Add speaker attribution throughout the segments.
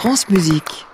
Speaker 1: France Musique.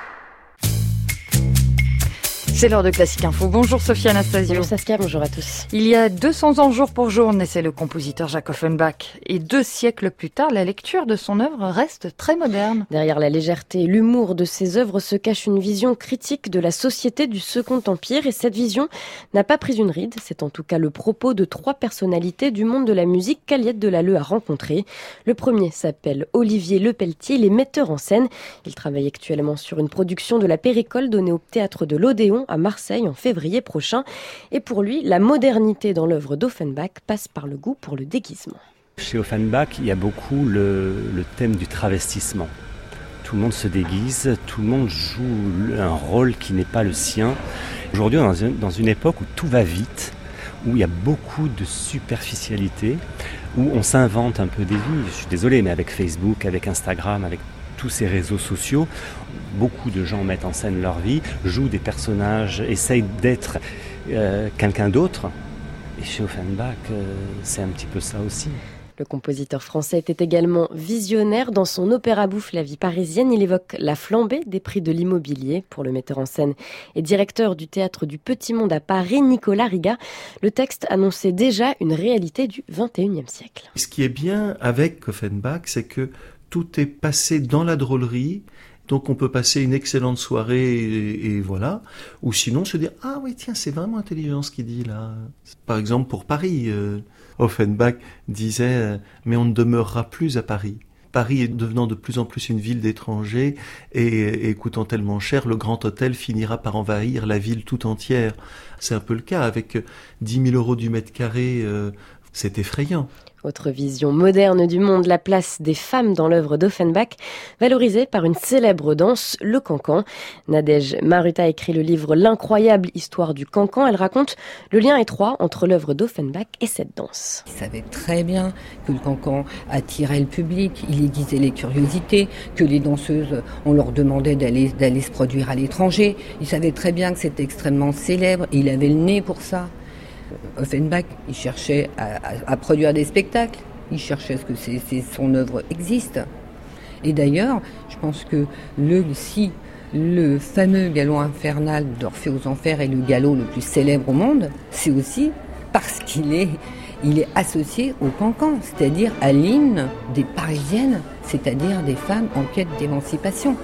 Speaker 1: C'est l'heure de Classique Info. Bonjour Sophie Anastasio.
Speaker 2: Bonjour Saskia, bonjour à tous.
Speaker 1: Il y a 200 ans jour pour jour naissait le compositeur Jacques Offenbach. Et 2 siècles plus tard, la lecture de son œuvre reste très moderne.
Speaker 2: Derrière la légèreté et l'humour de ses œuvres se cache une vision critique de la société du Second Empire. Et cette vision n'a pas pris une ride. C'est en tout cas le propos de 3 personnalités du monde de la musique qu'Aliette Delalleux a rencontrées. Le premier s'appelle Olivier Lepelletier, il est metteur en scène. Il travaille actuellement sur une production de la Péricole donnée au théâtre de l'Odéon à Marseille en février prochain. Et pour lui, la modernité dans l'œuvre d'Offenbach passe par le goût pour le déguisement.
Speaker 3: Chez Offenbach, il y a beaucoup le thème du travestissement. Tout le monde se déguise, tout le monde joue un rôle qui n'est pas le sien. Aujourd'hui, on est dans une époque où tout va vite, où il y a beaucoup de superficialité, où on s'invente un peu des vies. Je suis désolé, mais avec Facebook, avec Instagram, avec tous ces réseaux sociaux, beaucoup de gens mettent en scène leur vie, jouent des personnages, essayent d'être quelqu'un d'autre. Et chez Offenbach, c'est un petit peu ça aussi.
Speaker 2: Le compositeur français était également visionnaire. Dans son opéra bouffe La vie parisienne, il évoque la flambée des prix de l'immobilier. Pour le metteur en scène et directeur du théâtre du Petit Monde à Paris, Nicolas Riga, le texte annonçait déjà une réalité du XXIe siècle.
Speaker 4: Ce qui est bien avec Offenbach, c'est que tout est passé dans la drôlerie. Donc on peut passer une excellente soirée et voilà. Ou sinon se dire « Ah oui, tiens, c'est vraiment intelligent ce qu'il dit là ». Par exemple pour Paris, Offenbach disait « Mais on ne demeurera plus à Paris ». Paris est devenant de plus en plus une ville d'étrangers et coûtant tellement cher, le Grand Hôtel finira par envahir la ville tout entière. C'est un peu le cas avec 10 000 € du mètre carré, c'est effrayant.
Speaker 2: Autre vision moderne du monde, la place des femmes dans l'œuvre d'Offenbach, valorisée par une célèbre danse, le cancan. Nadège Maruta a écrit le livre L'incroyable histoire du cancan. Elle raconte le lien étroit entre l'œuvre d'Offenbach et cette danse.
Speaker 5: Il savait très bien que le cancan attirait le public, il aiguisait les curiosités, que les danseuses, on leur demandait d'aller se produire à l'étranger. Il savait très bien que c'était extrêmement célèbre, et il avait le nez pour ça. Offenbach, il cherchait à produire des spectacles, il cherchait à ce que son œuvre existe. Et d'ailleurs, je pense que si le fameux galop infernal d'Orphée aux Enfers est le galop le plus célèbre au monde, c'est aussi parce qu'il est associé au cancan, c'est-à-dire à l'hymne des Parisiennes, c'est-à-dire des femmes en quête d'émancipation.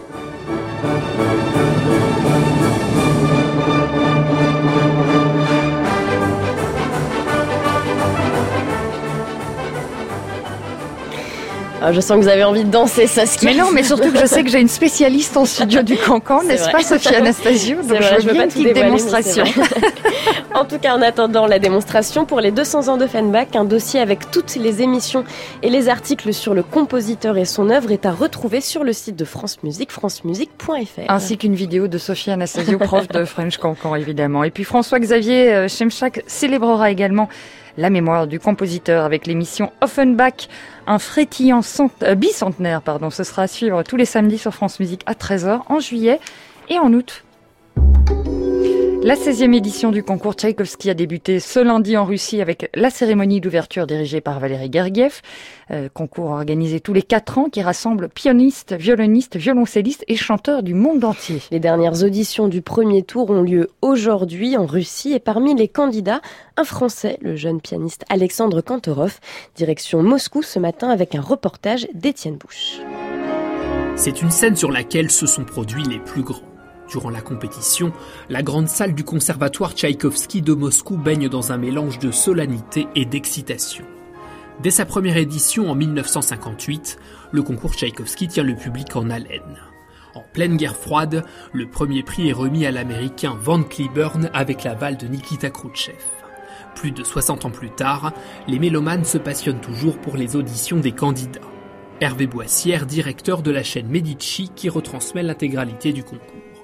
Speaker 2: Alors, je sens que vous avez envie de danser, Saskia.
Speaker 1: Mais non, mais surtout que je sais que j'ai une spécialiste en studio du cancan, n'est-ce pas Sophie Anastasio? Donc
Speaker 2: vrai,
Speaker 1: je veux bien une petite démonstration.
Speaker 2: En tout cas, en attendant la démonstration, pour les 200 ans d'Offenbach, un dossier avec toutes les émissions et les articles sur le compositeur et son œuvre est à retrouver sur le site de France Musique, francemusique.fr.
Speaker 1: Ainsi qu'une vidéo de Sophie Anastasio, prof de French Cancan, évidemment. Et puis François-Xavier Schemschak célébrera également la mémoire du compositeur avec l'émission Offenbach, un frétillant bicentenaire. Ce sera à suivre tous les samedis sur France Musique à 13h en juillet et en août. La 16e édition du concours Tchaïkovski a débuté ce lundi en Russie avec la cérémonie d'ouverture dirigée par Valéry Gergiev. Concours organisé tous les 4 ans qui rassemble pianistes, violonistes, violoncellistes et chanteurs du monde entier.
Speaker 2: Les dernières auditions du premier tour ont lieu aujourd'hui en Russie et parmi les candidats, un Français, le jeune pianiste Alexandre Kantorov. Direction Moscou ce matin avec un reportage d'Étienne Bouche.
Speaker 6: C'est une scène sur laquelle se sont produits les plus grands. Durant la compétition, la grande salle du conservatoire Tchaïkovski de Moscou baigne dans un mélange de solennité et d'excitation. Dès sa première édition en 1958, le concours Tchaïkovski tient le public en haleine. En pleine guerre froide, le premier prix est remis à l'américain Van Cliburn avec l'aval de Nikita Khrouchtchev. Plus de 60 ans plus tard, les mélomanes se passionnent toujours pour les auditions des candidats. Hervé Boissière, directeur de la chaîne Medici qui retransmet l'intégralité du concours.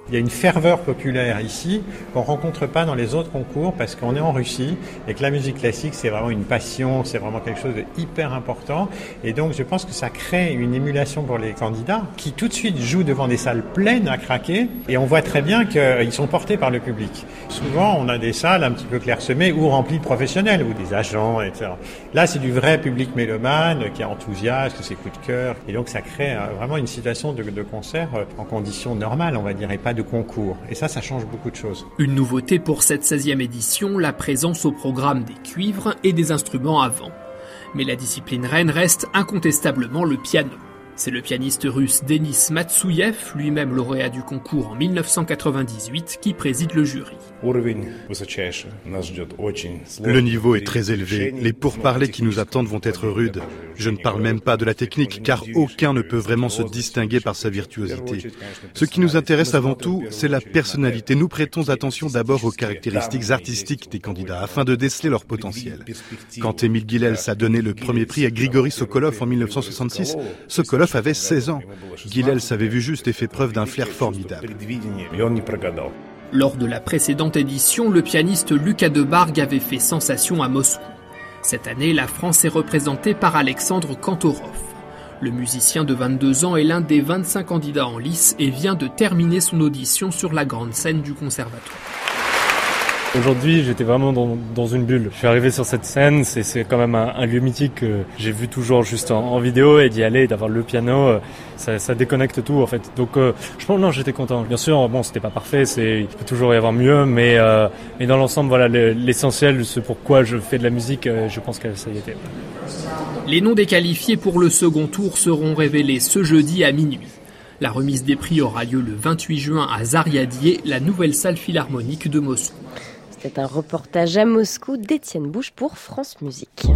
Speaker 7: Il y a une ferveur populaire ici qu'on rencontre pas dans les autres concours parce qu'on est en Russie et que la musique classique c'est vraiment une passion, c'est vraiment quelque chose de hyper important et donc je pense que ça crée une émulation pour les candidats qui tout de suite jouent devant des salles pleines à craquer et on voit très bien qu'ils sont portés par le public. Souvent on a des salles un petit peu clairsemées ou remplies de professionnels ou des agents, etc. Là c'est du vrai public mélomane qui est enthousiaste, c'est coup de cœur et donc ça crée vraiment une situation de concert en conditions normales on va dire et pas de concours. Et ça change beaucoup de choses.
Speaker 6: Une nouveauté pour cette 16e édition, la présence au programme des cuivres et des instruments à vent. Mais la discipline reine reste incontestablement le piano. C'est le pianiste russe Denis Matsouyev, lui-même lauréat du concours en 1998, qui préside le jury.
Speaker 8: Le niveau est très élevé. Les pourparlers qui nous attendent vont être rudes. Je ne parle même pas de la technique, car aucun ne peut vraiment se distinguer par sa virtuosité. Ce qui nous intéresse avant tout, c'est la personnalité. Nous prêtons attention d'abord aux caractéristiques artistiques des candidats, afin de déceler leur potentiel. Quand Émile Guilels a donné le premier prix à Grigori Sokolov en 1966, Sokolov avait 16 ans. Guilels avait vu juste et fait preuve d'un flair formidable.
Speaker 6: Lors de la précédente édition, le pianiste Lucas Debargue avait fait sensation à Moscou. Cette année, la France est représentée par Alexandre Kantorov. Le musicien de 22 ans est l'un des 25 candidats en lice et vient de terminer son audition sur la grande scène du conservatoire.
Speaker 9: Aujourd'hui, j'étais vraiment dans une bulle. Je suis arrivé sur cette scène, c'est quand même un lieu mythique que j'ai vu toujours juste en vidéo et d'y aller, d'avoir le piano, ça déconnecte tout en fait. Donc je pense non, j'étais content. Bien sûr, bon, c'était pas parfait, il peut toujours y avoir mieux, mais dans l'ensemble, voilà, l'essentiel, c'est pourquoi je fais de la musique, je pense que ça y était.
Speaker 6: Les noms des qualifiés pour le second tour seront révélés ce jeudi à minuit. La remise des prix aura lieu le 28 juin à Zariadié, la nouvelle salle philharmonique de Moscou.
Speaker 2: C'est un reportage à Moscou d'Étienne Bouche pour France Musique.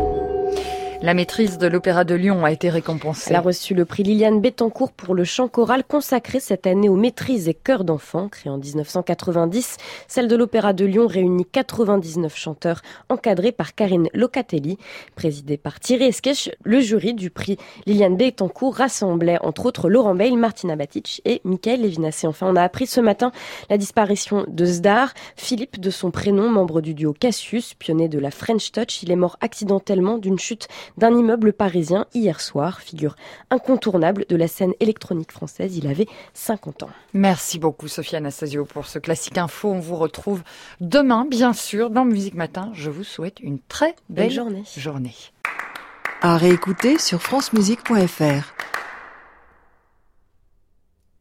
Speaker 1: La maîtrise de l'Opéra de Lyon a été récompensée.
Speaker 2: Elle a reçu le prix Liliane Bettencourt pour le chant choral consacré cette année aux maîtrises et chœurs d'enfants, créé en 1990. Celle de l'Opéra de Lyon réunit 99 chanteurs encadrés par Karine Locatelli. Présidé par Thierry Esquèche, le jury du prix Liliane Bettencourt rassemblait entre autres Laurent Bayle, Martina Batic et Michael Lévinassé. Enfin, on a appris ce matin la disparition de Zdar, Philippe de son prénom, membre du duo Cassius, pionnier de la French Touch. Il est mort accidentellement d'une chute d'un immeuble parisien hier soir, figure incontournable de la scène électronique française. Il avait 50 ans.
Speaker 1: Merci beaucoup Sophie Anastasio pour ce classique info. On vous retrouve demain, bien sûr, dans Musique Matin. Je vous souhaite une très belle journée.
Speaker 10: À réécouter sur francemusique.fr.